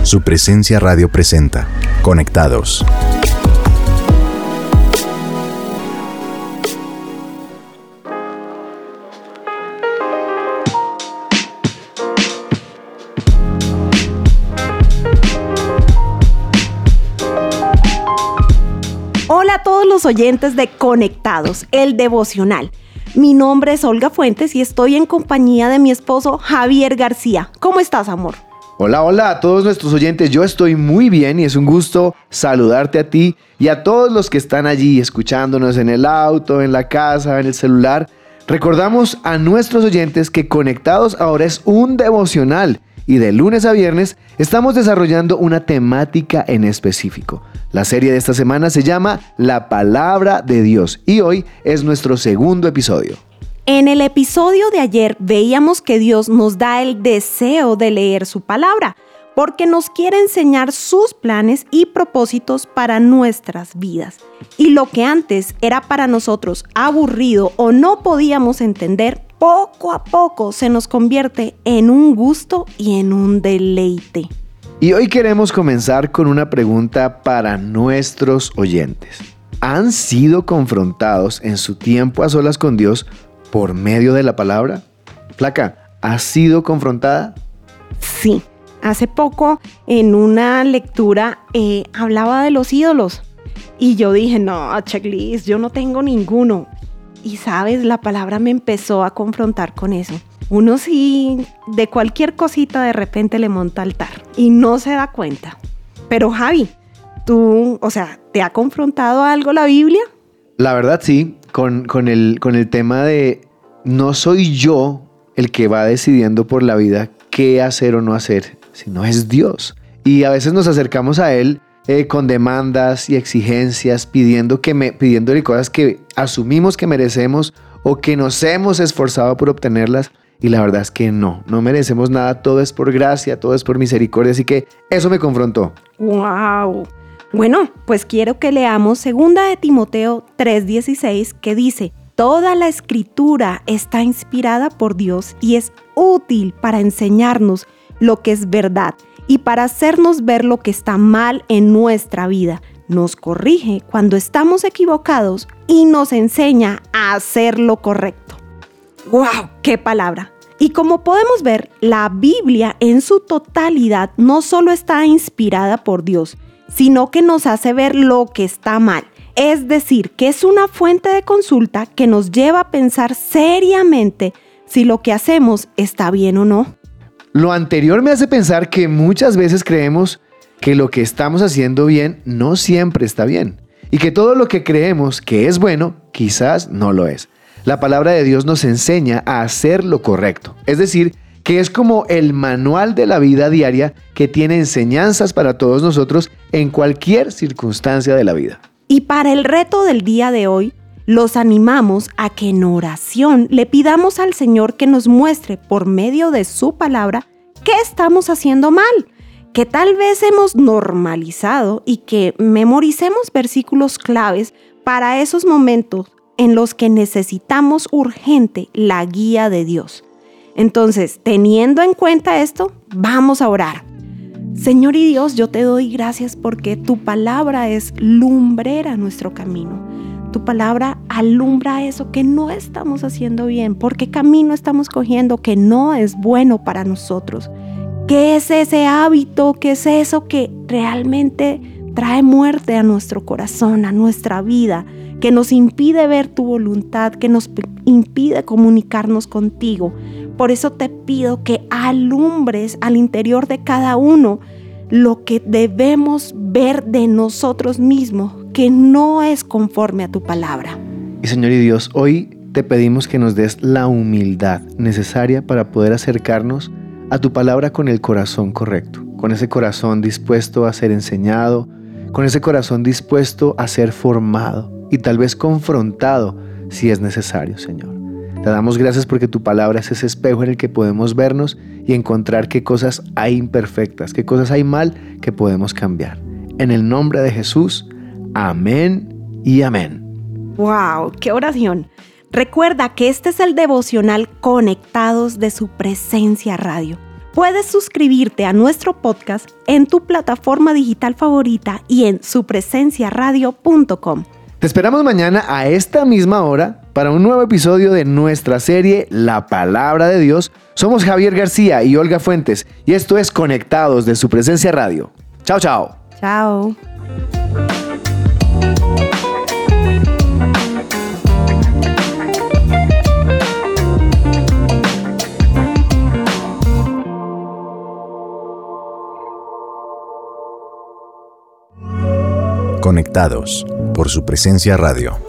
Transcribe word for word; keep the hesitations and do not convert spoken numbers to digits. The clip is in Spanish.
Su Presencia Radio presenta Conectados. Hola a todos los oyentes de Conectados, el devocional. Mi nombre es Olga Fuentes y estoy en compañía de mi esposo Javier García. ¿Cómo estás, amor? Hola, hola a todos nuestros oyentes. Yo estoy muy bien y es un gusto saludarte a ti y a todos los que están allí escuchándonos en el auto, en la casa, en el celular. Recordamos a nuestros oyentes que Conectados ahora es un devocional y de lunes a viernes estamos desarrollando una temática en específico. La serie de esta semana se llama La Palabra de Dios y hoy es nuestro segundo episodio. En el episodio de ayer veíamos que Dios nos da el deseo de leer su palabra, porque nos quiere enseñar sus planes y propósitos para nuestras vidas. Y lo que antes era para nosotros aburrido o no podíamos entender, poco a poco se nos convierte en un gusto y en un deleite. Y hoy queremos comenzar con una pregunta para nuestros oyentes. ¿Han sido confrontados en su tiempo a solas con Dios por medio de la palabra? Flaca, ¿has sido confrontada? Sí, hace poco en una lectura eh, hablaba de los ídolos y yo dije, no, checklist, yo no tengo ninguno. Y sabes, la palabra me empezó a confrontar con eso. Uno sí, de cualquier cosita de repente le monta altar y no se da cuenta. Pero Javi, tú, o sea, ¿te ha confrontado algo la Biblia? La verdad sí, con, con, el, con el tema de no soy yo el que va decidiendo por la vida qué hacer o no hacer, sino es Dios. Y a veces nos acercamos a Él eh, con demandas y exigencias, pidiendo que me, pidiéndole cosas que asumimos que merecemos o que nos hemos esforzado por obtenerlas. Y la verdad es que no, no merecemos nada, todo es por gracia, todo es por misericordia, así que eso me confrontó. ¡Wow! Bueno, pues quiero que leamos segunda de Timoteo tres dieciséis, que dice: toda la escritura está inspirada por Dios y es útil para enseñarnos lo que es verdad y para hacernos ver lo que está mal en nuestra vida. Nos corrige cuando estamos equivocados y nos enseña a hacer lo correcto. ¡Wow! ¡Qué palabra! Y como podemos ver, la Biblia en su totalidad no solo está inspirada por Dios, sino que nos hace ver lo que está mal. Es decir, que es una fuente de consulta que nos lleva a pensar seriamente si lo que hacemos está bien o no. Lo anterior me hace pensar que muchas veces creemos que lo que estamos haciendo bien no siempre está bien y que todo lo que creemos que es bueno quizás no lo es. La palabra de Dios nos enseña a hacer lo correcto, es decir, que es como el manual de la vida diaria que tiene enseñanzas para todos nosotros en cualquier circunstancia de la vida. Y para el reto del día de hoy, los animamos a que en oración le pidamos al Señor que nos muestre por medio de su palabra qué estamos haciendo mal, que tal vez hemos normalizado y que memoricemos versículos claves para esos momentos en los que necesitamos urgente la guía de Dios. Entonces, teniendo en cuenta esto, vamos a orar. Señor y Dios, yo te doy gracias porque tu palabra es lumbrera a nuestro camino. Tu palabra alumbra eso que no estamos haciendo bien, porque camino estamos cogiendo que no es bueno para nosotros. ¿Qué es ese hábito? ¿Qué es eso que realmente trae muerte a nuestro corazón, a nuestra vida? Que nos impide ver tu voluntad, que nos impide comunicarnos contigo. Por eso te pido que alumbres al interior de cada uno lo que debemos ver de nosotros mismos, que no es conforme a tu palabra. Y Señor y Dios, hoy te pedimos que nos des la humildad necesaria para poder acercarnos a tu palabra con el corazón correcto, con ese corazón dispuesto a ser enseñado, con ese corazón dispuesto a ser formado y tal vez confrontado si es necesario, Señor. Te damos gracias porque tu palabra es ese espejo en el que podemos vernos y encontrar qué cosas hay imperfectas, qué cosas hay mal que podemos cambiar. En el nombre de Jesús, amén y amén. ¡Wow! ¡Qué oración! Recuerda que este es el devocional Conectados de Su Presencia Radio. Puedes suscribirte a nuestro podcast en tu plataforma digital favorita y en su presencia radio punto com. Te esperamos mañana a esta misma hora para un nuevo episodio de nuestra serie La Palabra de Dios. Somos Javier García y Olga Fuentes y esto es Conectados de su presencia radio. Chao, chao. Chao. Conectados por su presencia radio.